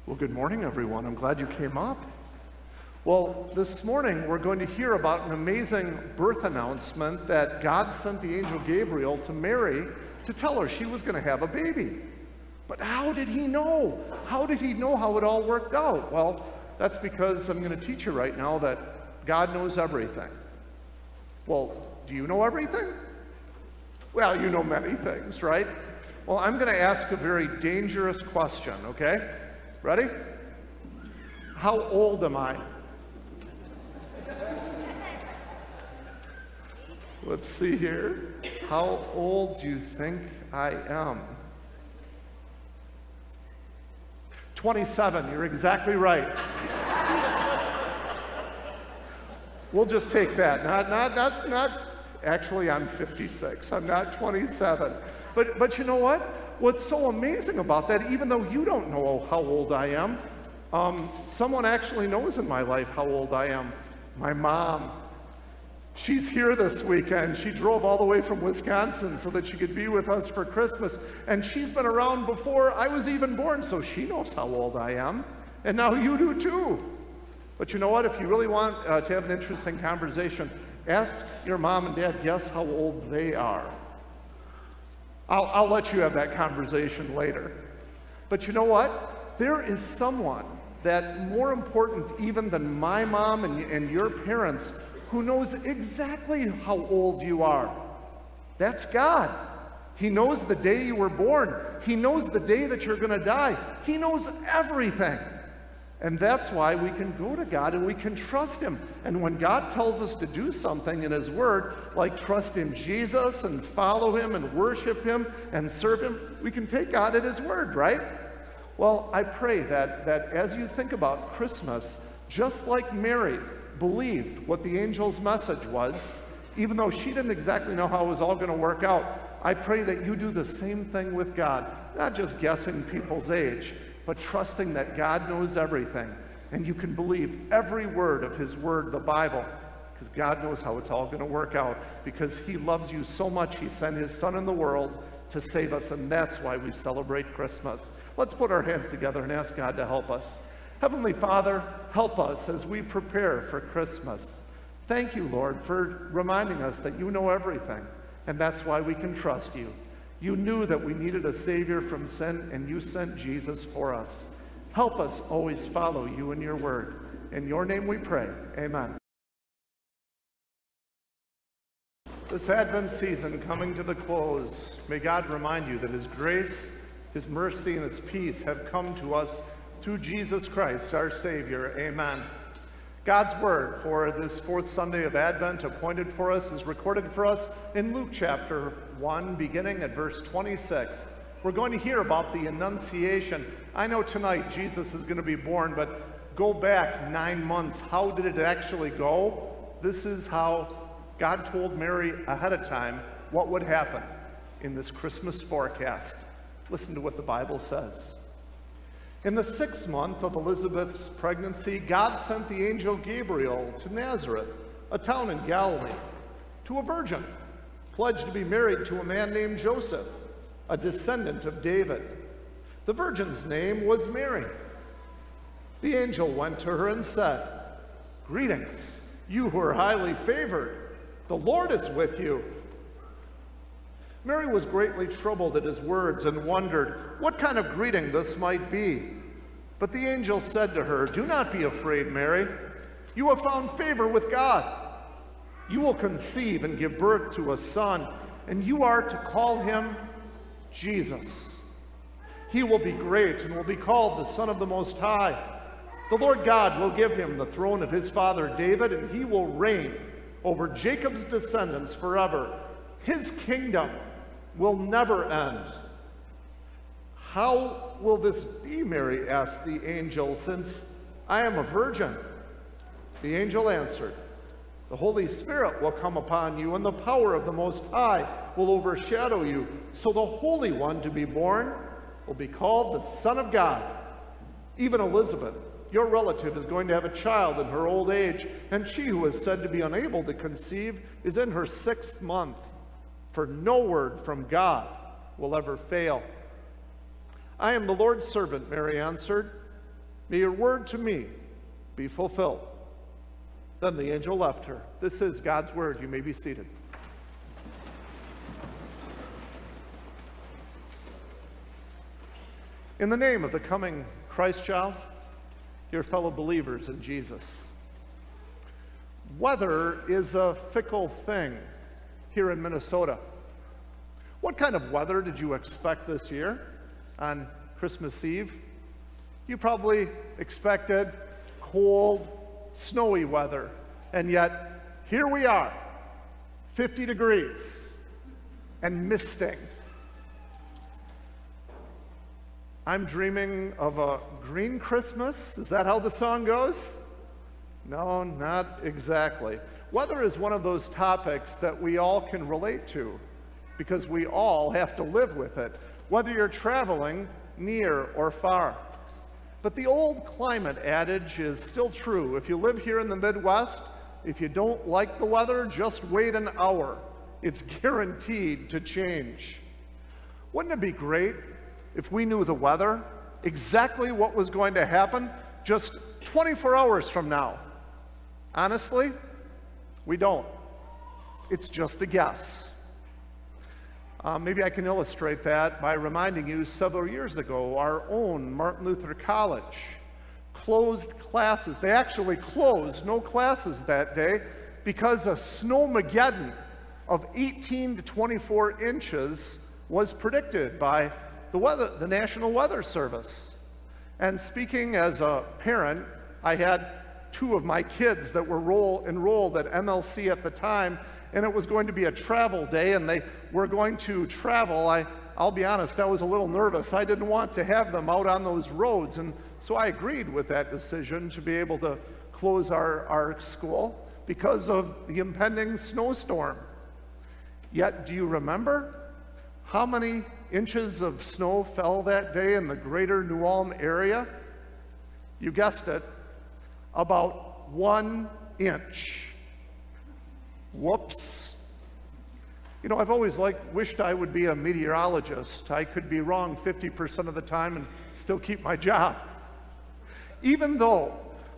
Well, good morning, everyone. I'm glad you came up. Well, this morning we're going to hear about an amazing birth announcement that God sent the angel Gabriel to Mary to tell her she was going to have a baby. But how did he know? How did he know how it all worked out? Well, that's because I'm going to teach you right now that God knows everything. Well, do you know everything? Well, you know many things, right? Well, I'm going to ask a very dangerous question, okay? Ready? How old am I? Let's see here. How old do you think I am? 27. You're exactly right. We'll just take that. Not. Actually, I'm 56. I'm not 27. But you know what? What's so amazing about that, even though you don't know how old I am, someone actually knows in my life how old I am. My mom. She's here this weekend. She drove all the way from Wisconsin so that she could be with us for Christmas. And she's been around before I was even born, so she knows how old I am. And now you do too. But you know what? If you really want to have an interesting conversation, ask your mom and dad, guess how old they are. I'll let you have that conversation later. But you know what? There is someone that more important even than my mom and your parents who knows exactly how old you are. That's God. He knows the day you were born. He knows the day that you're going to die. He knows everything. And that's why we can go to God and we can trust Him. And when God tells us to do something in His Word, like trust in Jesus and follow Him and worship Him and serve Him, we can take God at His Word, right? Well, I pray that as you think about Christmas, just like Mary believed what the angel's message was, even though she didn't exactly know how it was all going to work out, I pray that you do the same thing with God, not just guessing people's age, but trusting that God knows everything, and you can believe every word of His Word, the Bible, because God knows how it's all going to work out, because He loves you so much, He sent His Son in the world to save us, and that's why we celebrate Christmas. Let's put our hands together and ask God to help us. Heavenly Father, help us as we prepare for Christmas. Thank you, Lord, for reminding us that you know everything, and that's why we can trust you. You knew that we needed a Savior from sin, and you sent Jesus for us. Help us always follow you in your word. In your name we pray. Amen. This Advent season coming to the close, may God remind you that His grace, His mercy, and His peace have come to us through Jesus Christ, our Savior. Amen. God's word for this fourth Sunday of Advent appointed for us is recorded for us in Luke chapter 1, beginning at verse 26. We're going to hear about the Annunciation. I know tonight Jesus is going to be born, but go back 9 months. How did it actually go? This is how God told Mary ahead of time what would happen in this Christmas forecast. Listen to what the Bible says. In the 6th month of Elizabeth's pregnancy, God sent the angel Gabriel to Nazareth, a town in Galilee, to a virgin, pledged to be married to a man named Joseph, a descendant of David. The virgin's name was Mary. The angel went to her and said, "Greetings, you who are highly favored. The Lord is with you." Mary was greatly troubled at his words and wondered what kind of greeting this might be. But the angel said to her, "Do not be afraid, Mary. You have found favor with God. You will conceive and give birth to a son, and you are to call him Jesus. He will be great and will be called the Son of the Most High. The Lord God will give him the throne of his father David, and he will reign over Jacob's descendants forever. His kingdom will never end." "How will this be," Mary asked the angel, "since I am a virgin?" The angel answered, "The Holy Spirit will come upon you, and the power of the Most High will overshadow you. So the Holy One to be born will be called the Son of God. Even Elizabeth, your relative, is going to have a child in her old age, and she who is said to be unable to conceive is in her 6th month. For no word from God will ever fail." "I am the Lord's servant," Mary answered. May your word to me be fulfilled." Then the angel left her. This is God's word. You may be seated. In the name of the coming Christ child, your fellow believers in Jesus. Weather is a fickle thing here in Minnesota. What kind of weather did you expect this year on Christmas Eve? You probably expected cold, snowy weather, and yet here we are, 50 degrees and misting. I'm dreaming of a green Christmas. Is that how the song goes? No, not exactly. Weather is one of those topics that we all can relate to because we all have to live with it, whether you're traveling near or far. But the old climate adage is still true. If you live here in the Midwest, if you don't like the weather, just wait an hour. It's guaranteed to change. Wouldn't it be great if we knew the weather, exactly what was going to happen just 24 hours from now? Honestly, we don't. It's just a guess. Maybe I can illustrate that by reminding you several years ago, our own Martin Luther College closed classes. They actually closed no classes that day because a snowmageddon of 18 to 24 inches was predicted by the National Weather Service. And speaking as a parent, I had two of my kids that were enrolled at MLC at the time, and it was going to be a travel day, and they were going to travel. I'll be honest, I was a little nervous. I didn't want to have them out on those roads, and so I agreed with that decision to be able to close our school because of the impending snowstorm. Yet, do you remember how many inches of snow fell that day in the greater New Ulm area? You guessed it, about 1 inch. Whoops. You know, I've always wished I would be a meteorologist. I could be wrong 50% of the time and still keep my job. Even though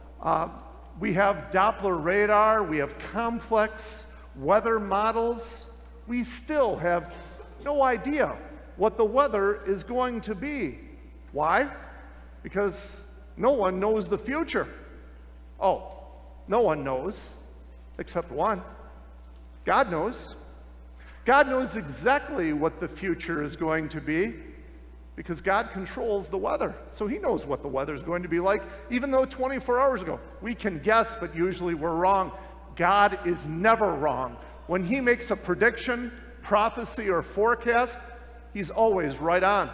we have Doppler radar, we have complex weather models, we still have no idea what the weather is going to be. Why? Because no one knows the future. Oh, no one knows, except one. God knows. God knows exactly what the future is going to be because God controls the weather. So he knows what the weather is going to be like, even though 24 hours ago we can guess, but usually we're wrong. God is never wrong. When he makes a prediction, prophecy, or forecast, he's always right on.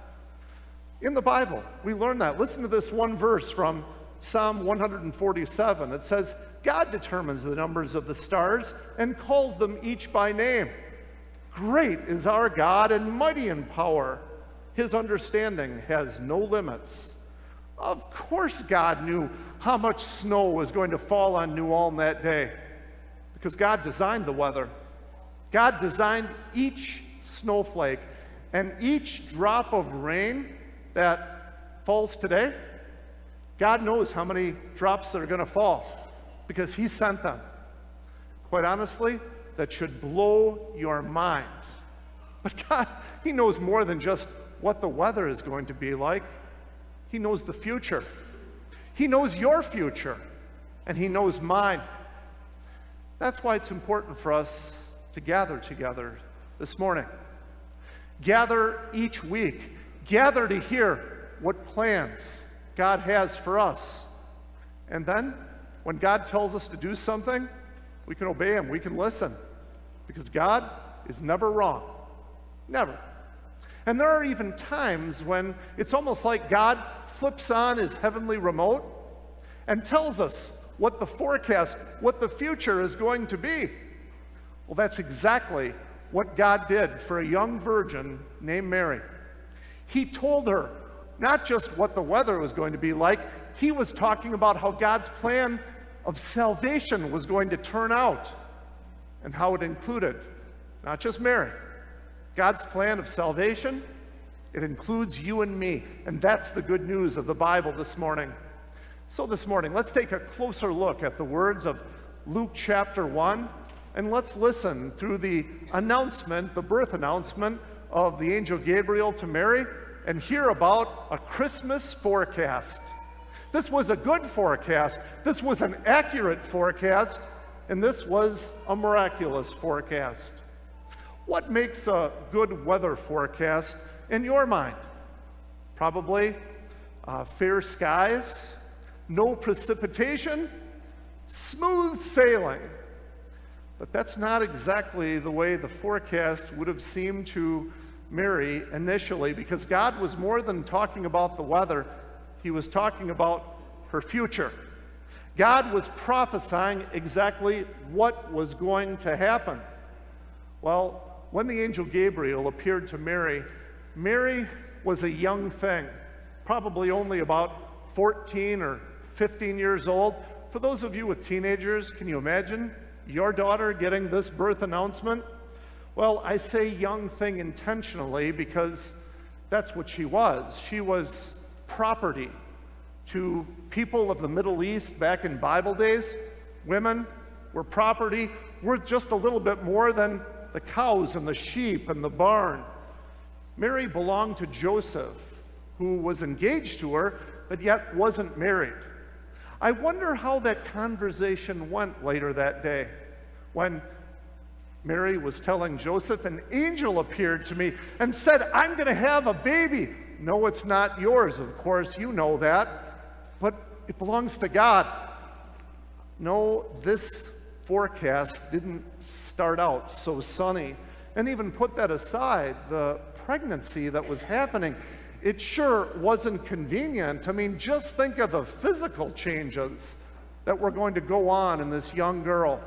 In the Bible, we learn that. Listen to this one verse from Psalm 147. It says, God determines the numbers of the stars and calls them each by name. Great is our God and mighty in power. His understanding has no limits. Of course God knew how much snow was going to fall on New Ulm that day because God designed the weather. God designed each snowflake and each drop of rain that falls today. God knows how many drops that are going to fall because he sent them. Quite honestly, that should blow your mind. But God, he knows more than just what the weather is going to be like. He knows the future. He knows your future, and he knows mine. That's why it's important for us to gather together this morning. Gather each week. Gather to hear what plans God has for us. And then, when God tells us to do something, we can obey him, we can listen. Because God is never wrong. Never. And there are even times when it's almost like God flips on his heavenly remote and tells us what the forecast, what the future is going to be. Well, that's exactly what God did for a young virgin named Mary. He told her not just what the weather was going to be like, he was talking about how God's plan of salvation was going to turn out and how it included not just Mary. God's plan of salvation, it includes you and me, and that's the good news of the Bible this morning. So this morning, let's take a closer look at the words of Luke chapter 1, and let's listen through the announcement, the birth announcement of the angel Gabriel to Mary, and hear about a Christmas forecast. This was a good forecast, this was an accurate forecast, and this was a miraculous forecast. What makes a good weather forecast in your mind? Probably fair skies, no precipitation, smooth sailing. But that's not exactly the way the forecast would have seemed to Mary initially, because God was more than talking about the weather, he was talking about her future. God was prophesying exactly what was going to happen. Well, when the angel Gabriel appeared to Mary, Mary was a young thing, probably only about 14 or 15 years old. For those of you with teenagers, can you imagine your daughter getting this birth announcement? Well, I say young thing intentionally because that's what she was. She was property to people of the Middle East back in Bible days. Women were property worth just a little bit more than the cows and the sheep and the barn. Mary belonged to Joseph, who was engaged to her, but yet wasn't married. I wonder how that conversation went later that day when Mary was telling Joseph, an angel appeared to me and said, I'm going to have a baby. No, it's not yours, of course, you know that, but it belongs to God. No, this forecast didn't start out so sunny. And even put that aside, the pregnancy that was happening, it sure wasn't convenient. I mean, just think of the physical changes that were going to go on in this young girl.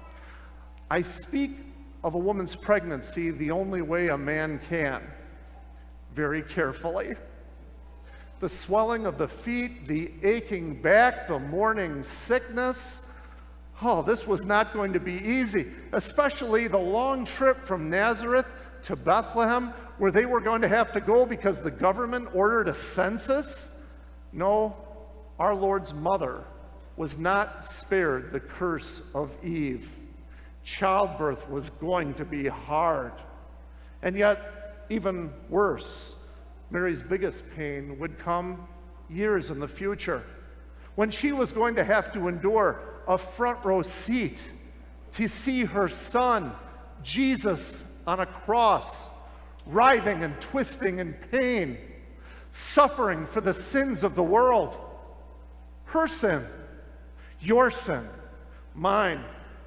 I speak of a woman's pregnancy the only way a man can, very carefully. The swelling of the feet, the aching back, the morning sickness. Oh, this was not going to be easy, especially the long trip from Nazareth to Bethlehem, where they were going to have to go because the government ordered a census. No, our Lord's mother was not spared the curse of Eve. Childbirth was going to be hard. And yet, even worse, Mary's biggest pain would come years in the future, when she was going to have to endure a front row seat to see her son, Jesus, on a cross, writhing and twisting in pain, suffering for the sins of the world. Her sin, your sin, mine.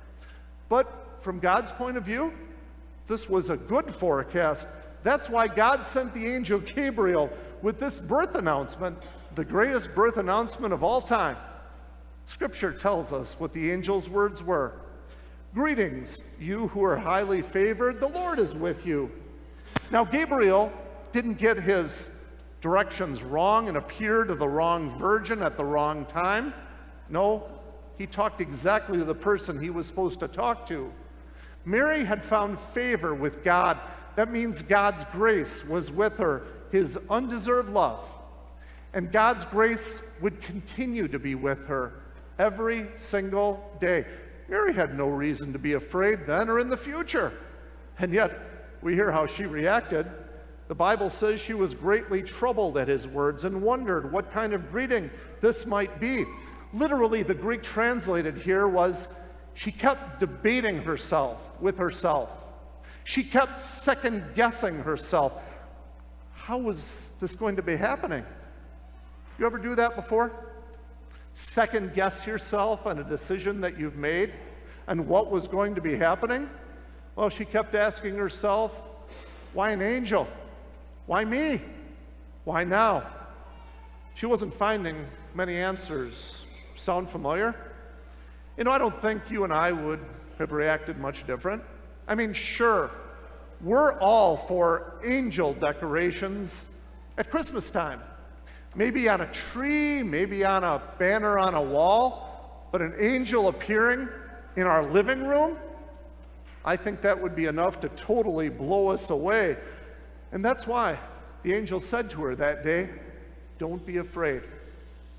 But from God's point of view, this was a good forecast. That's why God sent the angel Gabriel with this birth announcement, the greatest birth announcement of all time. Scripture tells us what the angel's words were. Greetings, you who are highly favored, the Lord is with you. Now, Gabriel didn't get his directions wrong and appear to the wrong virgin at the wrong time. No, he talked exactly to the person he was supposed to talk to. Mary had found favor with God. That means God's grace was with her, his undeserved love. And God's grace would continue to be with her every single day. Mary had no reason to be afraid then or in the future. And yet, we hear how she reacted. The Bible says she was greatly troubled at his words and wondered what kind of greeting this might be. Literally, the Greek translated here was, she kept debating herself with herself. She kept second-guessing herself. How was this going to be happening? You ever do that before? Second-guess yourself on a decision that you've made and what was going to be happening? Well, she kept asking herself, why an angel? Why me? Why now? She wasn't finding many answers. Sound familiar? You know, I don't think you and I would have reacted much different. I mean, sure, we're all for angel decorations at Christmas time. Maybe on a tree, maybe on a banner on a wall, but an angel appearing in our living room? I think that would be enough to totally blow us away. And that's why the angel said to her that day, don't be afraid.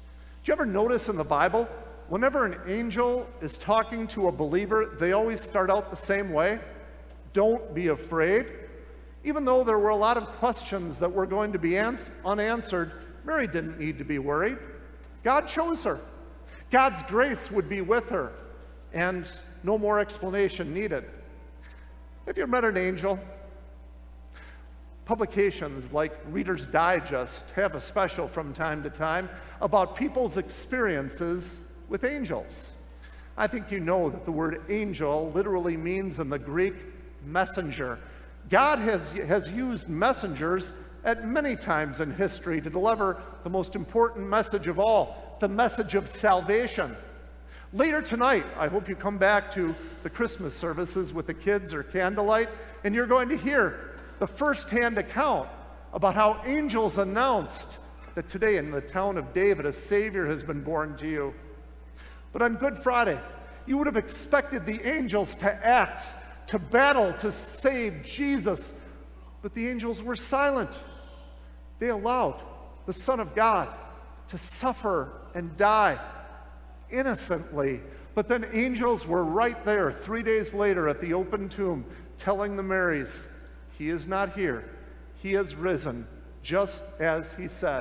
you ever notice in the Bible, whenever an angel is talking to a believer, they always start out the same way? Don't be afraid. Even though there were a lot of questions that were going to be unanswered, Mary didn't need to be worried. God chose her. God's grace would be with her, and no more explanation needed. Have you ever met an angel? Publications like Reader's Digest have a special from time to time about people's experiences with angels. I think you know that the word angel literally means in the Greek messenger. God has used messengers at many times in history to deliver the most important message of all, the message of salvation. Later tonight, I hope you come back to the Christmas services with the kids or candlelight, and you're going to hear the first-hand account about how angels announced that today in the town of David, a Savior has been born to you. But on Good Friday, you would have expected the angels to act, to battle, to save Jesus. But the angels were silent. They allowed the Son of God to suffer and die innocently. But then angels were right there 3 days later at the open tomb telling the Marys, he is not here. He has risen, just as he said.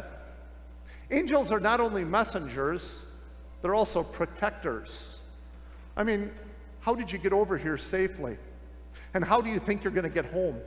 Angels are not only messengers, they're also protectors. I mean, how did you get over here safely? And how do you think you're going to get home?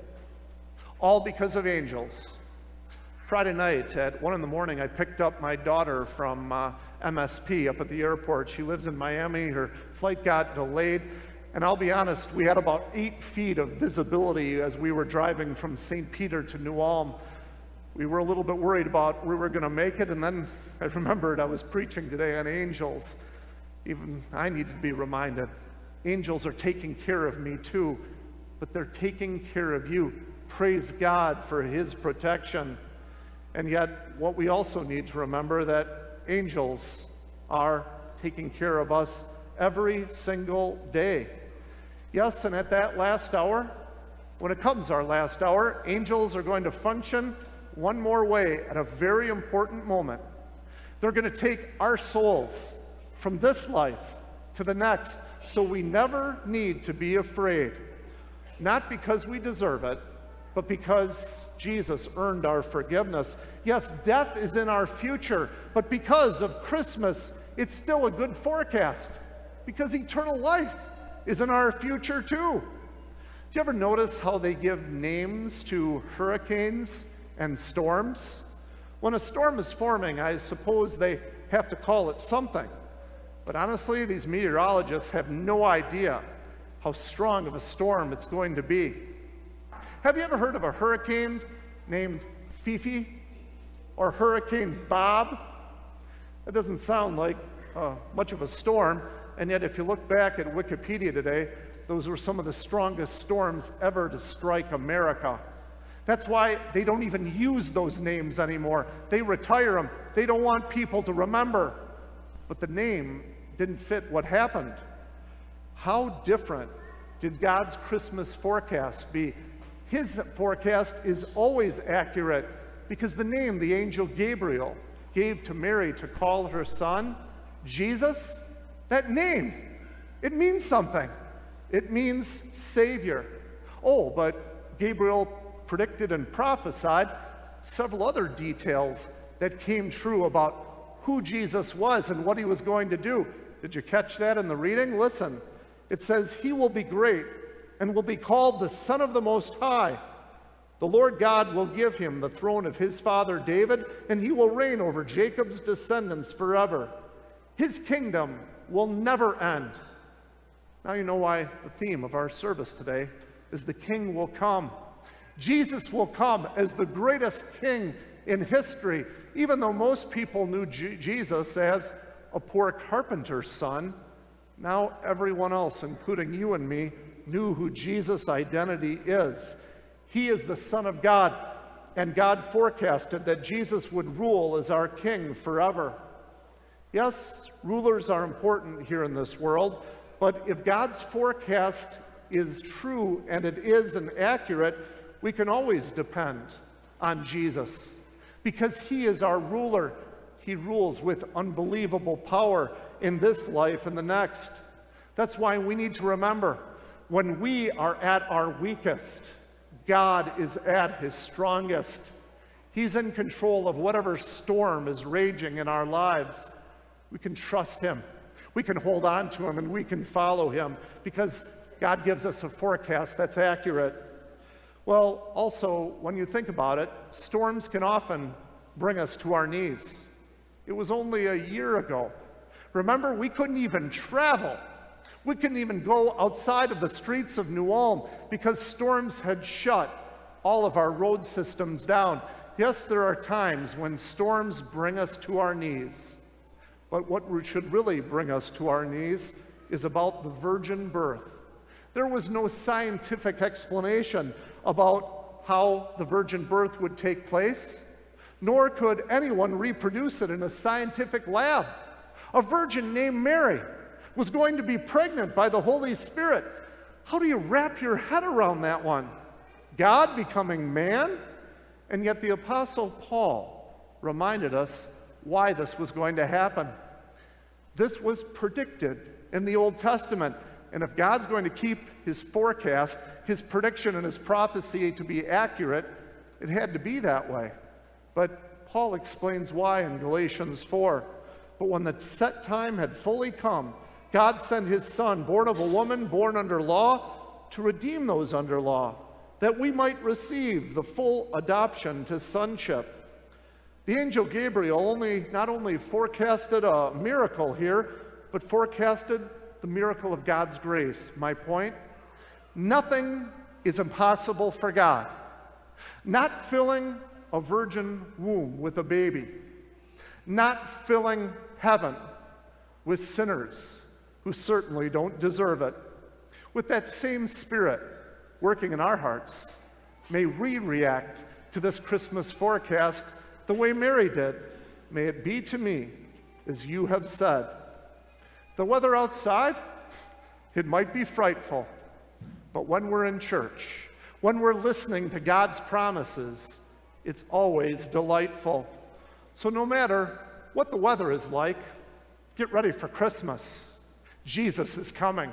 All because of angels. Friday night at 1 in the morning, I picked up my daughter from MSP up at the airport. She lives in Miami. Her flight got delayed. And I'll be honest, we had about 8 feet of visibility as we were driving from St. Peter to New Ulm. We were a little bit worried about we were going to make it, and then I remembered I was preaching today on angels. Even I needed to be reminded. Angels are taking care of me too, but they're taking care of you. Praise God for his protection. And yet, what we also need to remember that angels are taking care of us every single day. Yes, and at that last hour, when it comes our last hour, angels are going to function one more way at a very important moment. They're going to take our souls from this life to the next, so we never need to be afraid. Not because we deserve it, but because Jesus earned our forgiveness. Yes, death is in our future, but because of Christmas, it's still a good forecast, because eternal life is in our future too. Do you ever notice how they give names to hurricanes and storms? When a storm is forming, I suppose they have to call it something. But honestly, these meteorologists have no idea how strong of a storm it's going to be. Have you ever heard of a hurricane named Fifi or Hurricane Bob? That doesn't sound like much of a storm, and yet if you look back at Wikipedia today, those were some of the strongest storms ever to strike America. That's why they don't even use those names anymore. They retire them. They don't want people to remember. But the name didn't fit what happened. How different did God's Christmas forecast be? His forecast is always accurate because the name the angel Gabriel gave to Mary to call her son, Jesus, that name, it means something. It means Savior. Oh, but Gabriel predicted and prophesied several other details that came true about who Jesus was and what he was going to do. Did you catch that in the reading? Listen, it says, he will be great and will be called the Son of the Most High. The Lord God will give him the throne of his father David, and he will reign over Jacob's descendants forever. His kingdom will never end. Now you know why the theme of our service today is the King will come. Jesus will come as the greatest king in history. Even though most people knew Jesus as a poor carpenter's son, now everyone else, including you and me, knew who Jesus' identity is. He is the Son of God, and God forecasted that Jesus would rule as our king forever. Yes, rulers are important here in this world, but if God's forecast is true and it is and accurate, we can always depend on Jesus because he is our ruler. He rules with unbelievable power in this life and the next. That's why we need to remember, when we are at our weakest, God is at his strongest. He's in control of whatever storm is raging in our lives. We can trust him. We can hold on to him, and we can follow him because God gives us a forecast that's accurate. Well, also, when you think about it, storms can often bring us to our knees. It was only a year ago. Remember, we couldn't even travel. We couldn't even go outside of the streets of New Ulm because storms had shut all of our road systems down. Yes, there are times when storms bring us to our knees. But what should really bring us to our knees is about the virgin birth. There was no scientific explanation about how the virgin birth would take place, nor could anyone reproduce it in a scientific lab. A virgin named Mary was going to be pregnant by the Holy Spirit. How do you wrap your head around that one? God becoming man? And yet the Apostle Paul reminded us why this was going to happen. This was predicted in the Old Testament. And if God's going to keep his forecast, his prediction, and his prophecy to be accurate, it had to be that way. But Paul explains why in Galatians 4. But when the set time had fully come, God sent his Son, born of a woman, born under law, to redeem those under law, that we might receive the full adoption to sonship. The angel Gabriel not only forecasted a miracle here, but forecasted the miracle of God's grace. My point? Nothing is impossible for God. Not filling a virgin womb with a baby, not filling heaven with sinners who certainly don't deserve it. With that same Spirit working in our hearts, may we react to this Christmas forecast the way Mary did. May it be to me as you have said. The weather outside, it might be frightful, but when we're in church, when we're listening to God's promises, it's always delightful. So no matter what the weather is like, get ready for Christmas. Jesus is coming.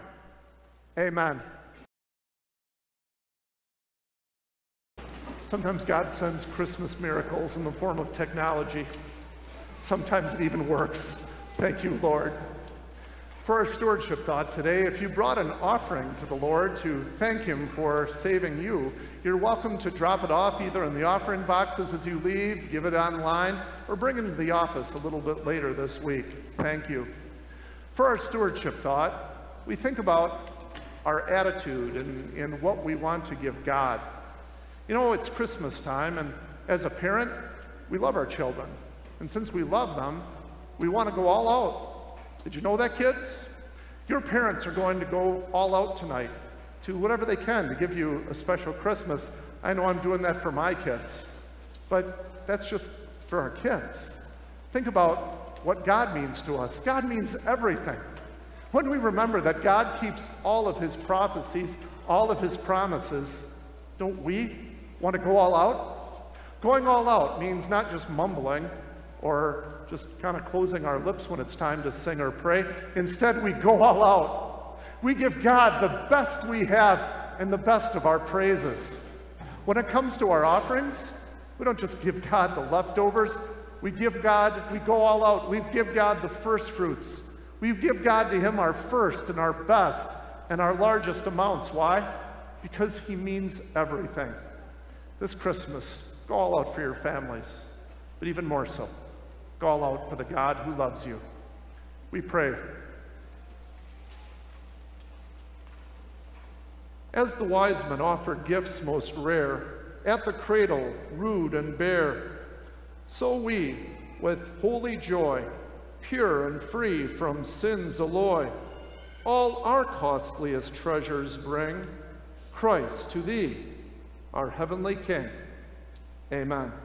Amen. Sometimes God sends Christmas miracles in the form of technology. Sometimes it even works. Thank you, Lord. For our stewardship thought today, if you brought an offering to the Lord to thank him for saving you, you're welcome to drop it off either in the offering boxes as you leave, give it online, or bring it into the office a little bit later this week. Thank you. For our stewardship thought, we think about our attitude and what we want to give God. You know, it's Christmas time, and as a parent, we love our children. And since we love them, we want to go all out. Did you know that, kids? Your parents are going to go all out tonight to whatever they can to give you a special Christmas. I know I'm doing that for my kids, but that's just for our kids. Think about what God means to us. God means everything. When we remember that God keeps all of his prophecies, all of his promises, don't we want to go all out? Going all out means not just mumbling or just kind of closing our lips when it's time to sing or pray. Instead, we go all out. We give God the best we have and the best of our praises. When it comes to our offerings, we don't just give God the leftovers. We go all out. We give God the first fruits. We give God to him our first and our best and our largest amounts. Why? Because he means everything. This Christmas, go all out for your families, but even more so, go all out for the God who loves you. We pray. As the wise men offered gifts most rare, at the cradle rude and bare, so we, with holy joy, pure and free from sin's alloy, all our costliest treasures bring, Christ to thee, our heavenly King. Amen.